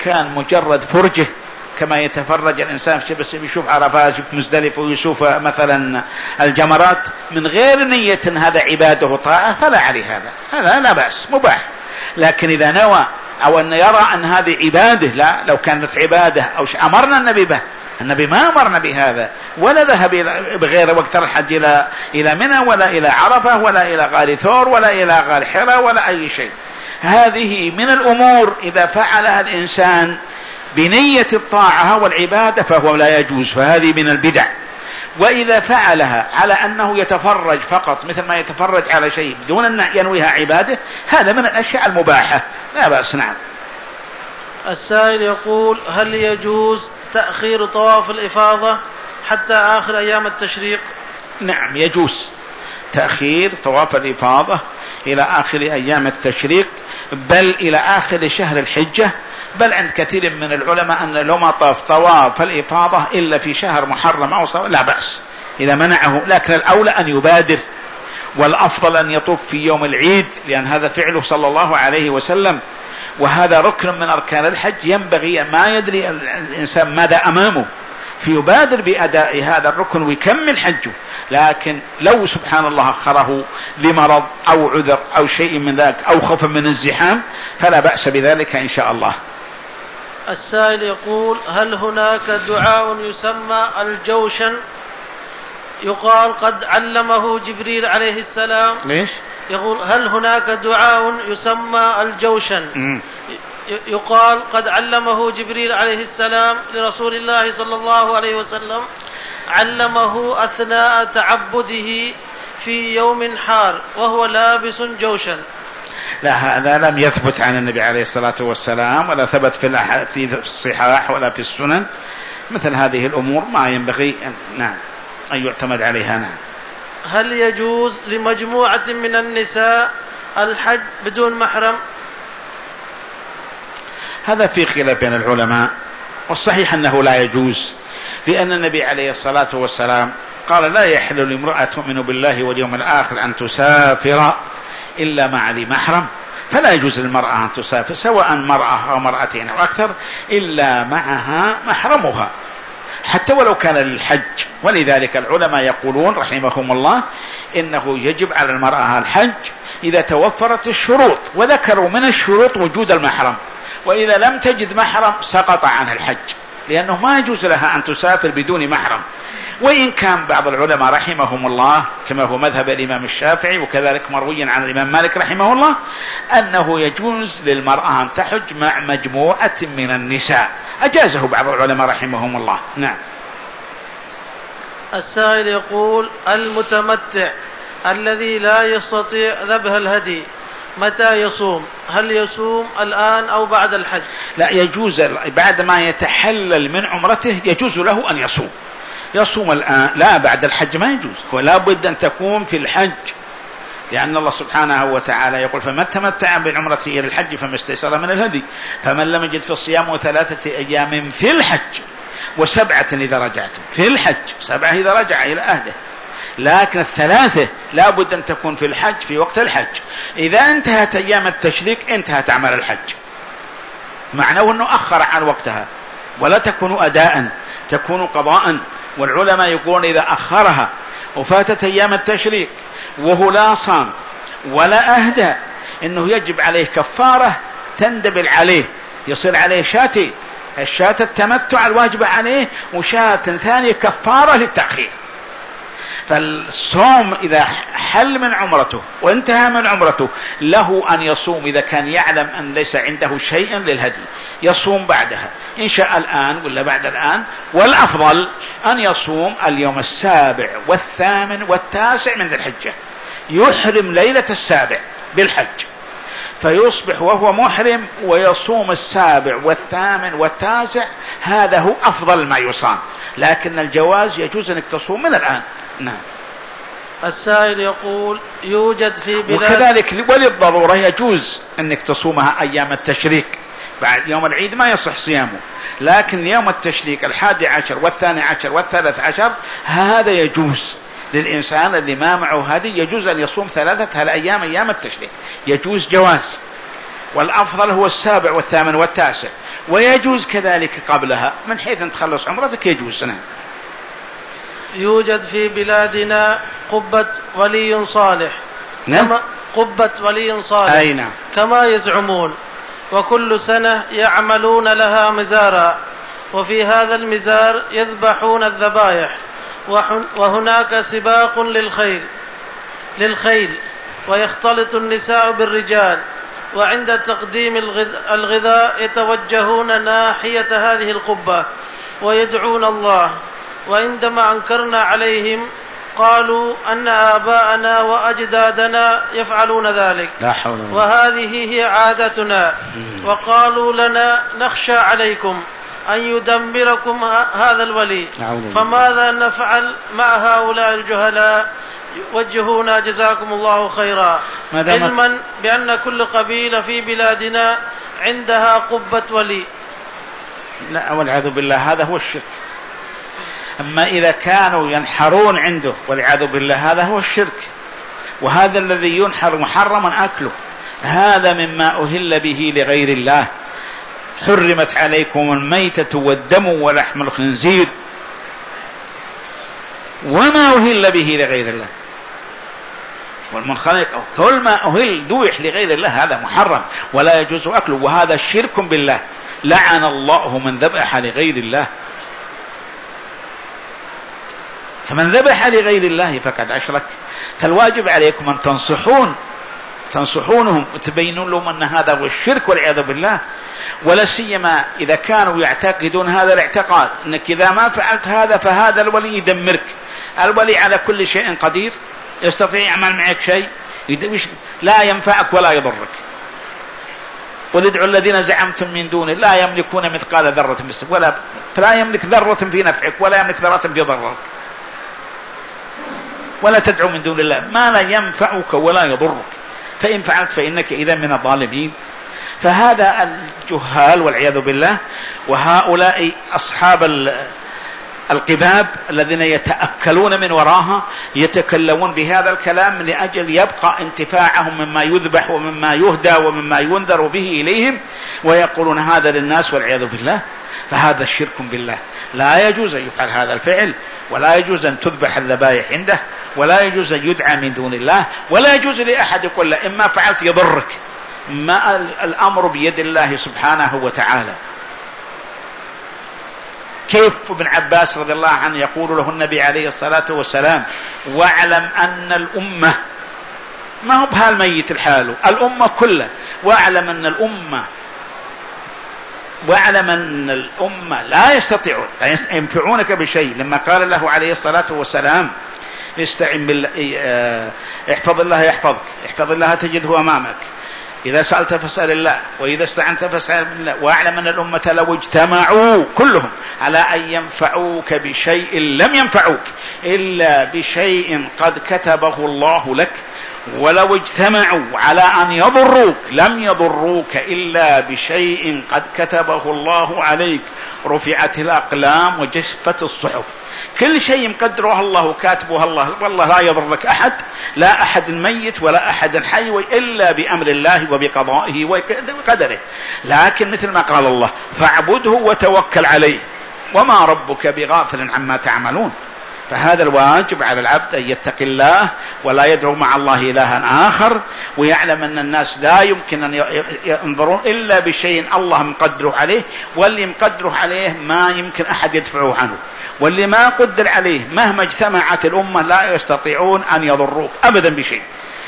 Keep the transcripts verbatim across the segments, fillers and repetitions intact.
كان مجرد فرجه كما يتفرج الإنسان بس يشوف عرفات يشوف مزدلفة ويشوف مثلا الجمرات من غير نية هذا عباده وطاعة فلا عليه هذا، هذا لا بأس مباح. لكن إذا نوى أو أن يرى أن هذه عباده، لا، لو كانت عبادة أو أمرنا النبي به، النبي ما أمرنا بهذا ولا ذهب بغير وقت الحج إلى إلى منى ولا إلى عرفة ولا إلى غار ثور ولا إلى غار حراء ولا أي شيء. هذه من الأمور إذا فعلها الإنسان بنية الطاعة والعبادة فهو لا يجوز، فهذه من البدع. وإذا فعلها على أنه يتفرج فقط مثل ما يتفرج على شيء بدون أن ينويها عبادة، هذا من الأشياء المباحة لا بأس. نعم. السائل يقول: هل يجوز تأخير طواف الإفاضة حتى آخر أيام التشريق؟ نعم يجوز تأخير طواف الإفاضة إلى آخر أيام التشريق، بل إلى آخر شهر الحجة، بل عند كثير من العلماء أن لو ما طاف طواف الإفاضة إلا في شهر محرم أو صواب لا بأس إذا منعه، لكن الأولى أن يبادر، والأفضل أن يطوف في يوم العيد، لأن هذا فعله صلى الله عليه وسلم، وهذا ركن من أركان الحج ينبغي ما يدري الإنسان ماذا أمامه فيبادر بأداء هذا الركن ويكمل حجه. لكن لو سبحان الله أخره لمرض أو عذر أو شيء من ذلك أو خوف من الزحام فلا بأس بذلك إن شاء الله. السائل يقول: هل هناك دعاء يسمى الجوشن يقال قد علمه جبريل عليه السلام؟ ليش؟ يقول: هل هناك دعاء يسمى الجوشن م. يقال قد علمه جبريل عليه السلام لرسول الله صلى الله عليه وسلم، علمه أثناء تعبده في يوم حار وهو لابس جوشا؟ لا، هذا لم يثبت عن النبي عليه الصلاة والسلام ولا ثبت في الصحاح ولا في السنن. مثل هذه الأمور ما ينبغي أن, نعم أن يعتمد عليها. نعم. هل يجوز لمجموعة من النساء الحج بدون محرم؟ هذا في خلاف بين العلماء، والصحيح أنه لا يجوز، لأن النبي عليه الصلاة والسلام قال: لا يحل لامرأة تؤمن بالله واليوم الآخر أن تسافر إلا مع ذي محرم، فلا يجوز للمرأة أن تسافر سواء مرأة أو مرأتين أو أكثر إلا معها محرمها حتى ولو كان للحج. ولذلك العلماء يقولون رحمهم الله إنه يجب على المرأة الحج إذا توفرت الشروط، وذكروا من الشروط وجود المحرم، وإذا لم تجد محرم سقط عنها الحج، لأنه ما يجوز لها أن تسافر بدون محرم. وإن كان بعض العلماء رحمهم الله كما هو مذهب الإمام الشافعي وكذلك مروي عن الإمام مالك رحمه الله أنه يجوز للمرأة أن تحج مع مجموعة من النساء، أجازه بعض العلماء رحمهم الله. نعم. السائل يقول: المتمتع الذي لا يستطيع ذبح الهدي متى يصوم؟ هل يصوم الآن أو بعد الحج؟ لا، يجوز بعد ما يتحلل من عمرته يجوز له أن يصوم يصوم الآن، لا بعد الحج ما يجوز، ولا بد أن تكون في الحج، لأن الله سبحانه وتعالى يقول: فمن تمتع بالعمرة إلى الحج فما استيسر من الهدي، فمن لم يجد في الصيام ثلاثة أيام في الحج وسبعة إذا رجعت في الحج، سبعة إذا رجع إلى أهله، لكن الثلاثة لا بد أن تكون في الحج في وقت الحج. إذا انتهت أيام التشريك انتهت أعمال الحج، معناه أنه أخر عن وقتها، ولا تكون أداء تكون قضاء. والعلماء يقولون إذا أخرها وفاتت أيام التشريك وهو لا صام ولا أهدى إنه يجب عليه كفارة تندبل عليه، يصير عليه شاتين، الشاة التمتع الواجبة عليه وشاة ثانية كفارة للتأخير. فالصوم إذا حل من عمرته وانتهى من عمرته له أن يصوم إذا كان يعلم أن ليس عنده شيء للهدي، يصوم بعدها إن شاء الآن ولا بعد الآن، والأفضل أن يصوم اليوم السابع والثامن والتاسع من ذي الحجة، يحرم ليلة السابع بالحج فيصبح وهو محرم ويصوم السابع والثامن والتاسع، هذا هو أفضل ما يصام، لكن الجواز يجوز أنك تصوم من الآن. نعم. السائل يقول: يوجد في بلاد، وكذلك وللضرورة يجوز أنك تصومها أيام التشريك، بعد يوم العيد ما يصح صيامه، لكن يوم التشريك الحادي عشر والثاني عشر والثالث عشر هذا يجوز للإنسان اللي ما معه هذه، يجوز أن يصوم ثلاثة هالأيام أيام التشريك، يجوز جواز. والأفضل هو السابع والثامن والتاسع، ويجوز كذلك قبلها من حيث أن تخلص عمرتك يجوز. نعم. يوجد في بلادنا قبة ولي صالح. نعم. كما قبة ولي صالح. أي نعم. كما يزعمون، وكل سنة يعملون لها مزارا، وفي هذا المزار يذبحون الذبائح، وهناك سباق للخيل للخيل ويختلط النساء بالرجال، وعند تقديم الغذاء يتوجهون ناحية هذه القبة ويدعون الله، وعندما أنكرنا عليهم قالوا أن آباءنا وأجدادنا يفعلون ذلك، لا حول ولا قوة. وهذه هي عادتنا، وقالوا لنا نخشى عليكم أن يدمركم هذا الولي، فماذا نفعل مع هؤلاء الجهلاء؟ وجهونا جزاكم الله خيرا، علما بأن كل قبيلة في بلادنا عندها قبة ولي. لا والعياذ بالله، هذا هو الشرك. أما إذا كانوا ينحرون عنده والعياذ بالله هذا هو الشرك، وهذا الذي ينحر محرما أكله، هذا مما أهل به لغير الله. حرمت عليكم الميتة والدم ولحم الخنزير وما أهل به لغير الله والمنخنق أو كل ما أهل ذبح لغير الله، هذا محرم ولا يجوز أكله، وهذا شرك بالله. لعن الله من ذبح لغير الله، فمن ذبح لغير الله فقد أشرك. فالواجب عليكم أن تنصحون تنصحونهم وتبينون لهم أن هذا هو الشرك والعياذ بالله، ولا سيما إذا كانوا يعتقدون هذا الاعتقاد أنك إذا ما فعلت هذا فهذا الولي يدمرك. الولي على كل شيء قدير، يستطيع يعمل معك شيء لا ينفعك ولا يضرك. قل ادعوا الذين زعمتم من دونه لا يملكون مثقال ذرة ولا فلا يملك ذرة في نفعك ولا يملك ذرة في ضرك. ولا تدعو من دون الله ما لا ينفعك ولا يضرك، فإن فعلت فإنك إذا من الظالمين. فهذا الجهال والعياذ بالله، وهؤلاء أصحاب القباب الذين يتأكلون من وراها يتكلمون بهذا الكلام لأجل يبقى انتفاعهم مما يذبح ومما يهدى ومما ينذر به إليهم، ويقولون هذا للناس والعياذ بالله. فهذا الشرك بالله، لا يجوز أن يفعل هذا الفعل، ولا يجوز أن تذبح الذبائح عنده، ولا يجوز أن يدعى من دون الله، ولا يجوز لأحد يقول له إما فعلت يضرك. ما الأمر بيد الله سبحانه وتعالى. كيف ابن عباس رضي الله عنه يقول له النبي عليه الصلاة والسلام واعلم أن الأمة، ما هو بهالميت الحال، الأمة كلها، واعلم أن الأمة واعلم أن الأمة لا يستطيعون لا ينفعونك بشيء. لما قال له عليه الصلاة والسلام استعن بالله، احفظ الله يحفظك، احفظ الله تجده أمامك، إذا سألت فاسأل الله، وإذا استعنت فاسأل بالله، واعلم أن الأمة لو اجتمعوا كلهم على أن ينفعوك بشيء لم ينفعوك إلا بشيء قد كتبه الله لك، ولو اجتمعوا على أن يضروك لم يضروك إلا بشيء قد كتبه الله عليك. رفعت الأقلام وجفت الصحف، كل شيء مقدره الله كاتبه الله، والله لا يضر أحد، لا أحد ميت ولا أحد حي إلا بأمر الله وبقضائه وقدره. لكن مثل ما قال الله فاعبده وتوكل عليه وما ربك بغافل عما تعملون. فهذا الواجب على العبد أن يتقي الله ولا يدعو مع الله إلها آخر، ويعلم أن الناس لا يمكن أن ينظرون إلا بشيء الله مقدره عليه، واللي مقدره عليه ما يمكن أحد يدفعه عنه، واللي ما قدر عليه مهما اجتمعت الأمة لا يستطيعون أن يضروك أبدا بشيء.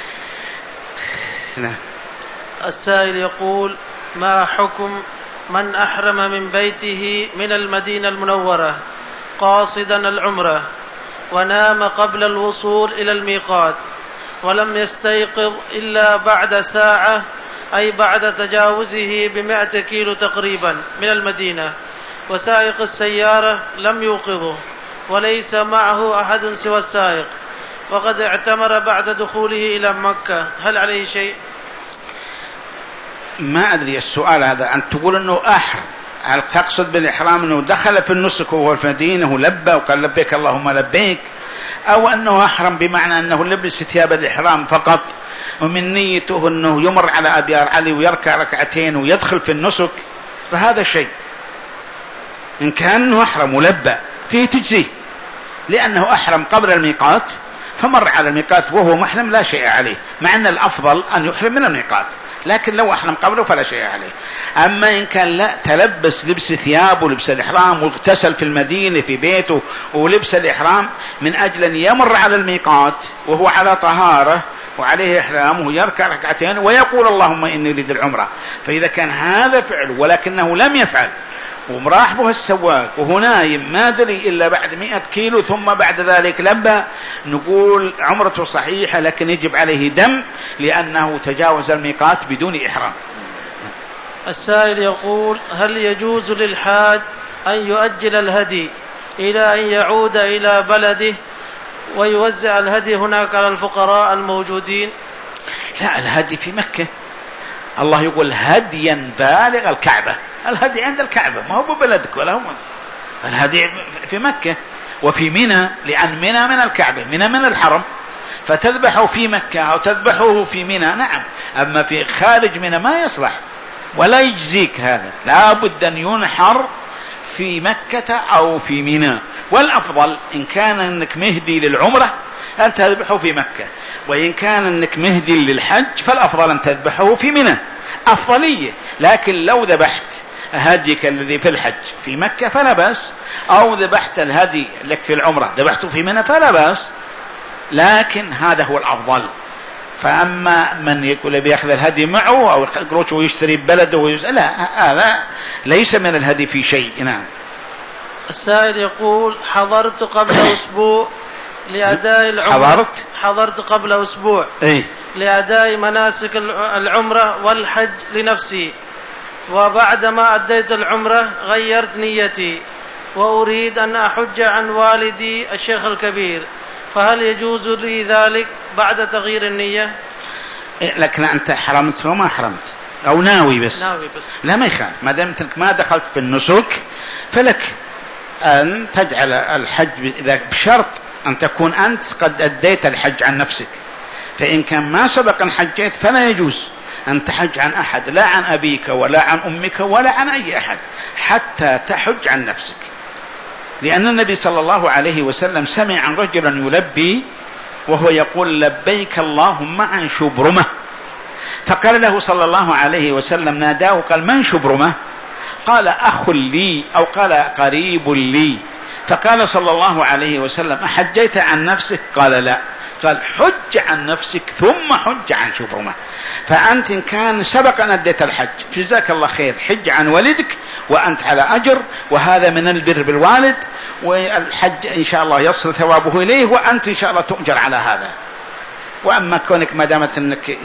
السائل يقول ما حكم من أحرم من بيته من المدينة المنورة قاصدا العمرة ونام قبل الوصول إلى الميقات ولم يستيقظ إلا بعد ساعة، أي بعد تجاوزه بمائة كيلو تقريبا من المدينة، وسائق السيارة لم يوقظه وليس معه أحد سوى السائق، وقد اعتمر بعد دخوله إلى مكة، هل عليه شيء؟ ما أدري السؤال هذا، أن تقول أنه أحرم، هل تقصد بالإحرام أنه دخل في النسك وهو في المدينة ولبى وقال لبيك اللهم لبيك، أو أنه أحرم بمعنى أنه لبس ثياب الإحرام فقط ومن نيته أنه يمر على أبيار علي ويركع ركعتين ويدخل في النسك، فهذا شيء. إن كان أنه أحرم ولبى فيه تجزيه، لأنه أحرم قبل الميقات فمر على الميقات وهو محرم لا شيء عليه، مع أن الأفضل أن يحرم من الميقات، لكن لو أحرم قبله فلا شيء عليه. أما إن كان لا تلبس لبس ثياب ولبس الإحرام واغتسل في المدينة في بيته ولبس الإحرام من أجل أن يمر على الميقات وهو على طهارة وعليه إحرام ويركع ركعتين ويقول اللهم إني أريد العمرة، فإذا كان هذا فعله ولكنه لم يفعل ومراح به السواق وهو نايم ما دري إلا بعد مئة كيلو ثم بعد ذلك لبى، نقول عمرته صحيحة لكن يجب عليه دم لأنه تجاوز الميقات بدون إحرام. السائل يقول: هل يجوز للحاج أن يؤجل الهدي إلى أن يعود إلى بلده ويوزع الهدي هناك على الفقراء الموجودين؟ لا، الهدي في مكة، الله يقول هديا بالغ الكعبة، الهدي عند الكعبة ما هو ببلدك ولا هو، الهدي في مكة وفي منى، لأن منى من الكعبة، منى من الحرم، فتذبحه في مكة أو تذبحه في منى نعم، أما في خارج منى ما يصلح ولا يجزيك هذا، لا بد أن ينحر في مكة أو في منى. والأفضل إن كان أنك مهدي للعمرة أن تذبحه في مكة، وإن كان أنك مهدي للحج فالأفضل أن تذبحه في منى، أفضلية. لكن لو ذبحت هديك الذي في الحج في مكة فلا بأس، أو ذبحت الهدي لك في العمرة ذبحته في منى فلا بأس، لكن هذا هو الأفضل. فأما من يقول بيأخذ الهدي معه أو يقروش ويشتري ببلده ويسأل، لا، هذا ليس من الهدي في شيء. نعم. السائل يقول: حضرت قبل أسبوع لأداء العمرة حضرت حضرت قبل أسبوع إيه؟ لأداء مناسك العمرة والحج لنفسي، وبعدما أديت العمرة غيرت نيتي وأريد أن أحج عن والدي الشيخ الكبير، فهل يجوز لي ذلك بعد تغيير النية؟ إيه، لكن أنت حرمت وما حرمت أو ناوي بس, ناوي بس. لا ما يخالف، ما دامت ما دخلت في النسك فلك أن تجعل الحج إذا بشرط أن تكون أنت قد أديت الحج عن نفسك، فإن كان ما سبق أن حجيت فلا يجوز أن تحج عن أحد، لا عن أبيك ولا عن أمك ولا عن أي أحد حتى تحج عن نفسك، لأن النبي صلى الله عليه وسلم سمع عن رجلا يلبي وهو يقول لبيك اللهم عن شبرمة، فقال له صلى الله عليه وسلم ناداه قال من شبرمة؟ قال أخ لي أو قال قريب لي، فقال صلى الله عليه وسلم أحجيت عن نفسك؟ قال لا، قال حج عن نفسك ثم حج عن شبرمة. فأنت إن كان سبق أن أديت الحج جزاك الله خير، حج عن ولدك وأنت على أجر، وهذا من البر بالوالد، والحج إن شاء الله يصل ثوابه إليه وأنت إن شاء الله تؤجر على هذا. وأما كونك ما دامت أنك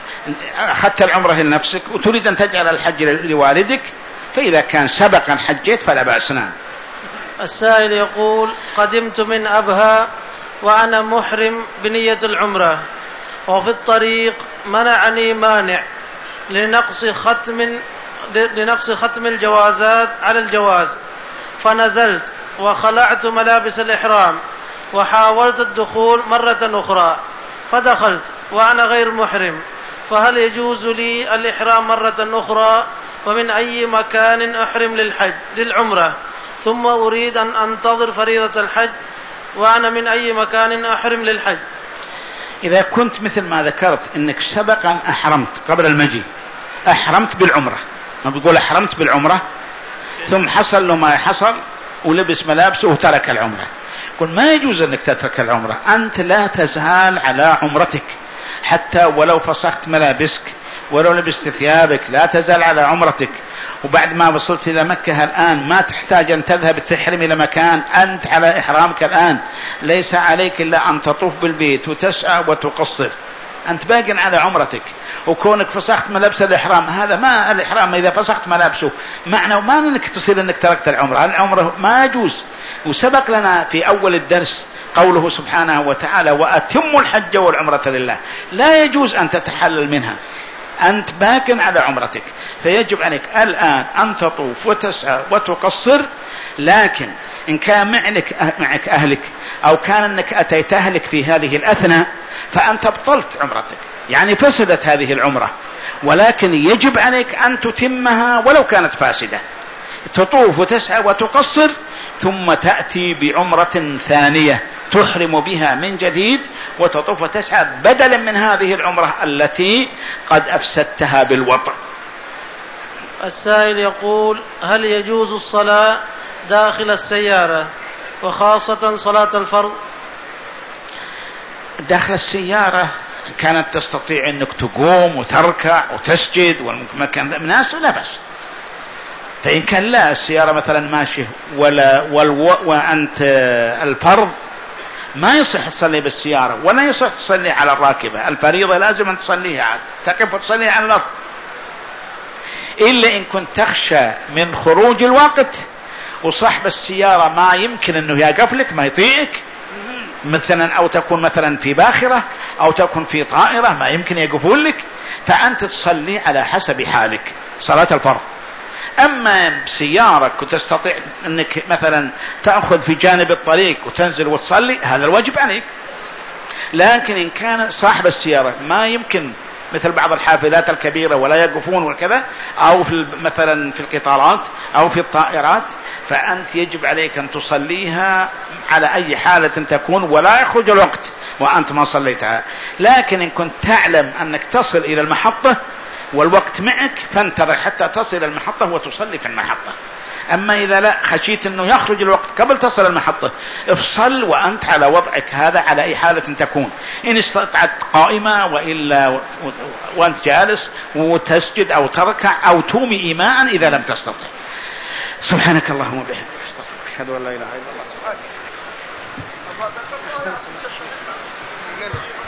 أخذت العمرة لنفسك وتريد أن تجعل الحج لوالدك فإذا كان سبقا حجيت فلا بأس. نعم. السائل يقول: قدمت من أبها وأنا محرم بنية العمرة، وفي الطريق منعني مانع لنقص ختم لنقص ختم الجوازات على الجواز، فنزلت وخلعت ملابس الإحرام وحاولت الدخول مرة أخرى فدخلت وأنا غير محرم، فهل يجوز لي الإحرام مرة أخرى؟ ومن أي مكان أحرم للحج للعمرة ثم أريد أن أنتظر فريضة الحج، وأنا من أي مكان أحرم للحج؟ إذا كنت مثل ما ذكرت أنك سبقا أحرمت قبل المجيء، أحرمت بالعمرة، ما بيقول أحرمت بالعمرة ثم حصل له ما حصل ولبس ملابسه وترك العمرة، قل ما يجوز أنك تترك العمرة، أنت لا تزال على عمرتك حتى ولو فسخت ملابسك ولو لبست ثيابك لا تزال على عمرتك. وبعد ما وصلت إلى مكة الآن ما تحتاج أن تذهب تحرم إلى مكان، أنت على إحرامك الآن، ليس عليك إلا أن تطوف بالبيت وتسعى وتقصر، أنت باق على عمرتك. وكونك فسخت ملابس الإحرام هذا ما الإحرام إذا فسخت ملابسه معنى وما أنك تصير أنك تركت العمرة، العمرة ما يجوز. وسبق لنا في أول الدرس قوله سبحانه وتعالى وأتموا الحج والعمرة لله، لا يجوز أن تتحلل منها أنت باق على عمرتك، فيجب عليك الآن أن تطوف وتسعى وتقصر. لكن إن كان معك, معك أهلك أو كان أنك أتيت أهلك في هذه الأثناء فأنت ابطلت عمرتك، يعني فسدت هذه العمرة، ولكن يجب عليك أن تتمها ولو كانت فاسدة، تطوف وتسعى وتقصر ثم تأتي بعمرة ثانية تحرم بها من جديد وتطوف وتسعى بدلا من هذه العمرة التي قد أفسدتها بالوطء. السائل يقول: هل يجوز الصلاة داخل السيارة وخاصة صلاة الفرض؟ داخل السيارة كانت تستطيع أنك تقوم وتركع وتسجد والمكان ذا مناسب لا بأس. فإن كان لا السيارة مثلا ماشية ولا والو وأنت الفرض ما يصح تصلي بالسيارة ولا يصح تصلي على الراكبة، الفريضة لازم أن تصليها عاد تقف وتصلي على الأرض، إلا إن كنت تخشى من خروج الوقت وصاحب السيارة ما يمكن أنه يقف لك ما يطيعك مثلا، أو تكون مثلا في باخرة أو تكون في طائرة ما يمكن يقفون لك، فأنت تصلي على حسب حالك صلاة الفرض. أما بسيارة كنت تستطيع أنك مثلا تأخذ في جانب الطريق وتنزل وتصلي هذا الواجب عليك. لكن إن كان صاحب السيارة ما يمكن مثل بعض الحافلات الكبيرة ولا يقفون وكذا، أو في مثلا في القطارات أو في الطائرات، فأنت يجب عليك أن تصليها على أي حالة تكون ولا يخرج الوقت وأنت ما صليتها. لكن إن كنت تعلم أنك تصل إلى المحطة والوقت معك فانتظر حتى تصل إلى المحطة وتصلي في المحطة. أما إذا لا خشيت أنه يخرج الوقت قبل تصل المحطة افصل وأنت على وضعك هذا على أي حالة تكون، إن استطعت قائمة وإلا وأنت جالس وتسجد أو تركع أو تومي إيماء إذا لم تستطع. سبحانك اللهم وبحمدك أشهد أن لا إله إلا الله.